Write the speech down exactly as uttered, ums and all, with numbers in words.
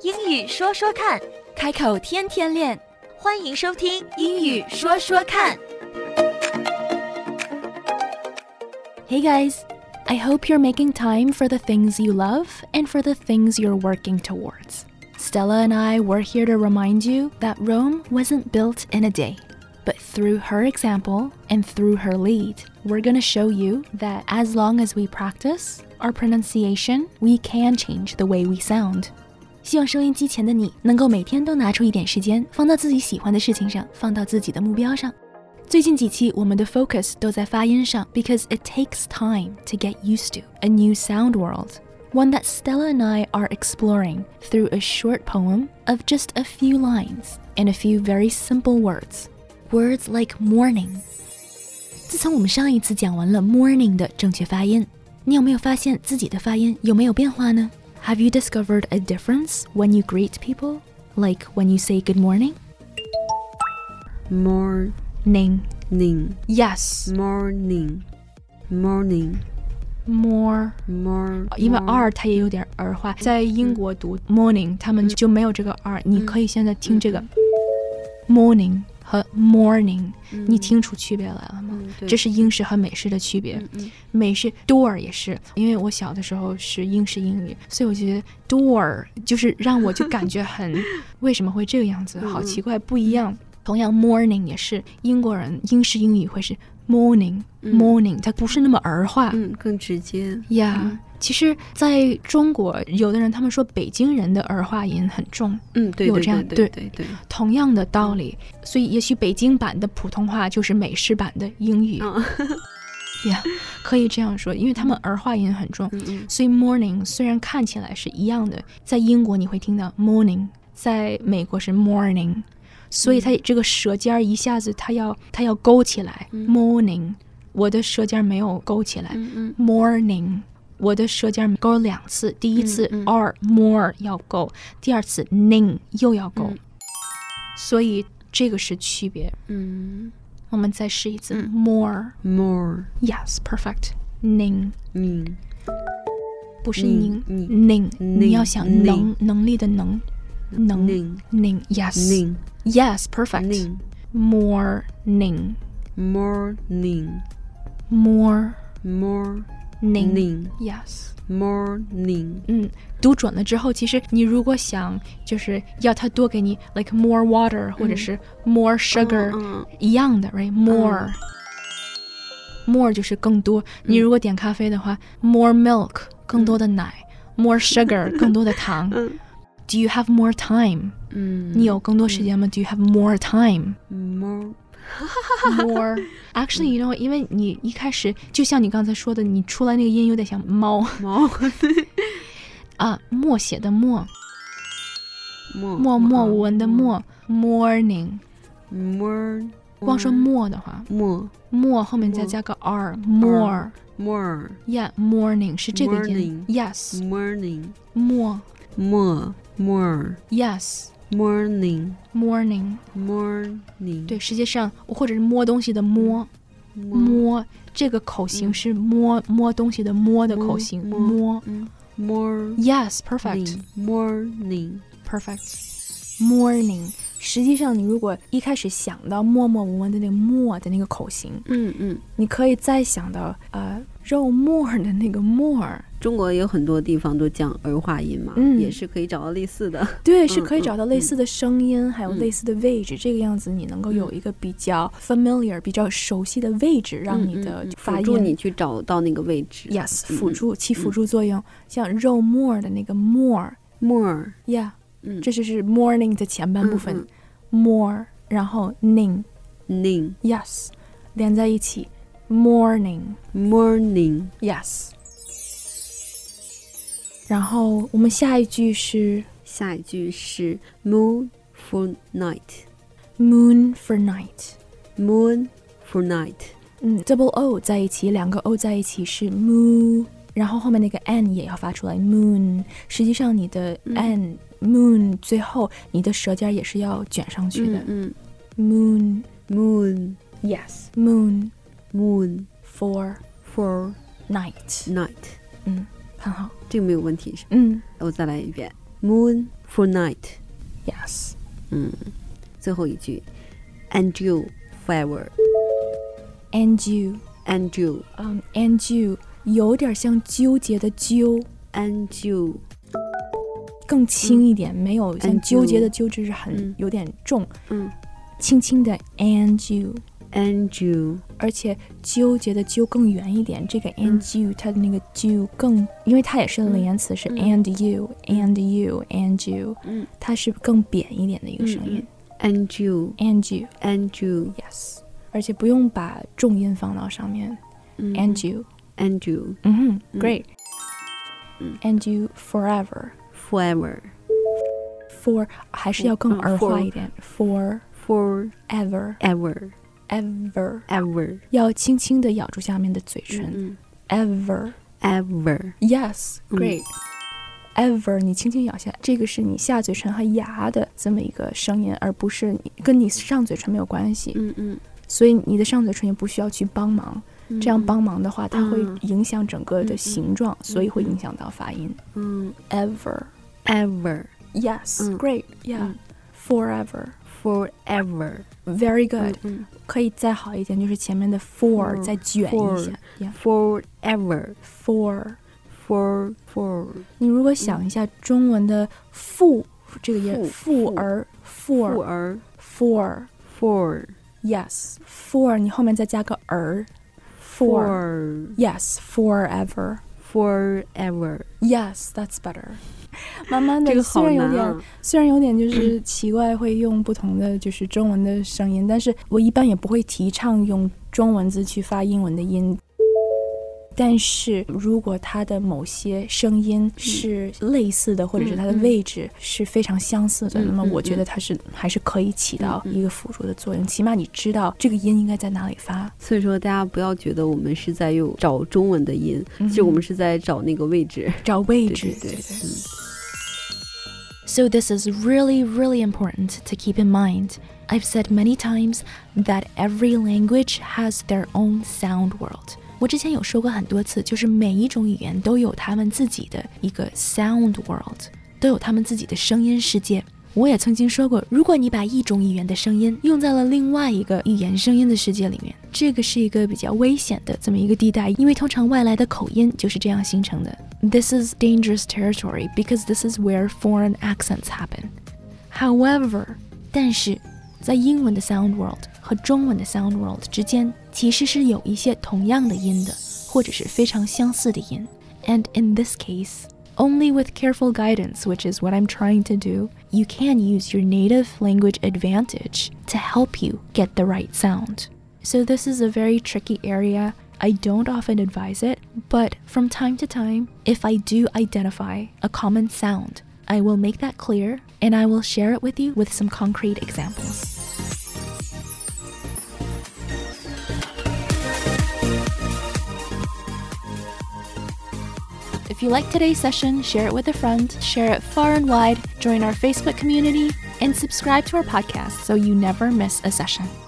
英语说说看， 开口天天练， 欢迎收听英语说说看。Hey guys, I hope you're making time for the things you love and for the things you're working towards. Stella and I were here to remind you that Rome wasn't built in a day. But through her example and through her lead, we're going to show you that as long as we practice our pronunciation, we can change the way we sound. 希望收音机前的你能够每天都拿出一点时间，放到自己喜欢的事情上，放到自己的目标上。最近几期我们的 focus 都在发音上 because it takes time to get used to a new sound world, one that Stella and I are exploring through a short poem of just a few lines and a few very simple words.Words like morning. 自从我们上一次讲完了 morning 的正确发音，你有没有发现自己的发音有没有变化呢？ Have you discovered a difference when you greet people? Like when you say good morning? Morning. Yes. Morning. Morning. More. More. 因为 R 它也有点儿化，在英国读 morning 他们就没有这个 R， 你可以现在听这个 morning和 morning、嗯、你听出区别来了吗、嗯、这是英式和美式的区别、嗯嗯、美式 door 也是，因为我小的时候是英式英语，所以我觉得 door 就是让我就感觉很为什么会这个样子好奇怪不一样、嗯、同样 morning 也是英国人英式英语会是 morning、嗯、morning 它不是那么儿化， 嗯，更直接 yeah、嗯其实在中国有的人他们说北京人的儿化音很重， 嗯，对， 有这样对对 对, 对, 对, 对同样的道理、嗯、所以也许北京版的普通话就是美式版的英语、嗯、yeah, 可以这样说，因为他们儿化音很重、嗯、所以 morning 虽然看起来是一样的，在英国你会听到 morning， 在美国是 morning， 所以它这个舌尖一下子它要它要勾起来、嗯、morning， 我的舌尖没有勾起来、嗯嗯、morning我的舌尖勾两次，第一次 R、嗯嗯、more 要勾，第二次 ning 又要勾、嗯、所以这个是区别。嗯，我们再试一次、嗯、more more yes perfect ning ning 不是ning ning 你要想能能力的能能 ning ning yes ning yes perfect ning more ning more ning more more ning, ning yes morning 嗯，读准了之后，其实你如果想就是要它多给你 like more water、嗯、或者是 more sugar、嗯嗯、一样的 right more、嗯、more 就是更多、嗯、你如果点咖啡的话 more milk 更多的奶、嗯、more sugar 更多的糖、嗯、do you have more time、嗯、你有更多时间吗、嗯、do you have more time more more actually you know 因为你一开始就像你刚才说的你出来那个音有点像猫猫啊，默写的默默默默无闻的默 morning more 光说默的话默默后面再加个 r more more yeah morning 是这个音 yes morning 默默 more yes morning morning morning 对，实际上或者是摸东西的摸、嗯、摸这个口型是摸、嗯、摸东西的摸的口型摸 more yes perfect morning perfect morning 实际上你如果一开始想到默默无闻的那个默的那个口型嗯嗯， 你可以再想到呃肉沫的那个沫， 中国有很多地方都讲儿化音嘛、嗯、也是可以找到类似的， 对，是可以找到类似的声音、嗯、还有类似的位置、嗯、这个样子你能够有一个比较 familiar、嗯、比较熟悉的位置让你的发音、嗯嗯、 辅助你去找到那个位置 yes 辅助、嗯、起辅助作用、嗯、像肉沫的那个 more more yeah、嗯、这就是 morning 的前半部分、嗯嗯、more 然后 ning ning yes 连在一起morning morning yes 然后我们下一句是下一句是 moon for night moon for night moon for night 嗯 double o 在一起两个 o 在一起是 moo 然后后面那个 n 也要发出来 moon 实际上你的 n、嗯、moon 最后你的舌尖也是要卷上去的嗯嗯 moon moon yes moon moon for for night night 嗯很好， 这个没有问题是嗯， 我再来一遍 moon for night. Yes. 嗯，最后一句 and you forever. And you. And you. 嗯、um, and you 有点像纠结的纠。 And you. 更轻一点、嗯、没有像纠结的纠，就是很、 嗯、 有点重， 嗯， 轻轻的 and you and you， 而且纠结的纠更圆一点，这个 and you、嗯、它的那个 you 更，因为它也是连词、嗯、是 and you、嗯、and you and you、嗯、它是更扁一点的一个声音、 嗯、and you and you and you yes， 而且不用把重音放到上面、嗯、and you and you 嗯哼、嗯、great、 嗯、 and you forever forever for 还是要更儿化一点、嗯、for for ever ever ever ever 要轻轻地咬住下面的嘴唇、 嗯、 ever ever yes great、 嗯、 ever 你轻轻咬下，这个是你下嘴唇和牙的这么一个声音，而不是你跟你上嘴唇没有关系， 嗯嗯， 所以你的上嘴唇也不需要去帮忙、嗯、这样帮忙的话它会影响整个的形状、嗯、所以会影响到发音。 嗯 ever ever yes、嗯、great yeah、嗯、forever forever very good、 嗯嗯、 可以再好一点，就是前面的 for、嗯、再卷一下、 yeah. forever for for for 你如果想一下、嗯、中文的复这个音复而 for 复而 for for yes for 你后面再加个儿 for, for yes forever forever yes that's better 慢慢的虽然有点、 啊、 虽然有点就是奇怪会用不同的就是中文的声音，但是我一般也不会提倡用中文字去发英文的音，但是如果它的某些声音是类似的、嗯、或者是它的位置是非常相似的、嗯、那么我觉得它是、嗯、还是可以起到一个辅助的作用、嗯、起码你知道这个音应该在哪里发。 所以说大家不要觉得我们是在用找中文的音、嗯、其实我们是在找那个位置， 找位置， 对对 对, 对、嗯 So this is really, really important to keep in mind. I've said many times that every language has their own sound world. 我之前有说过很多次，就是每一种语言都有他们自己的一个 sound world， 都有他们自己的声音世界。我也曾经说过，如果你把一种语言的声音用在了另外一个语言声音的世界里面，这个是一个比较危险的这么一个地带，因为通常外来的口音就是这样形成的。This is dangerous territory because this is where foreign accents happen. However, 但是在英文的 sound world 和中文的 sound world 之间，其实是有一些同样的音的，或者是非常相似的音。And in this case,Only with careful guidance, which is what I'm trying to do, you can use your native language advantage to help you get the right sound. So this is a very tricky area. I don't often advise it, but from time to time, if I do identify a common sound, I will make that clear and I will share it with you with some concrete examples.If you like today's session, share it with a friend, share it far and wide, join our Facebook community, and subscribe to our podcast so you never miss a session.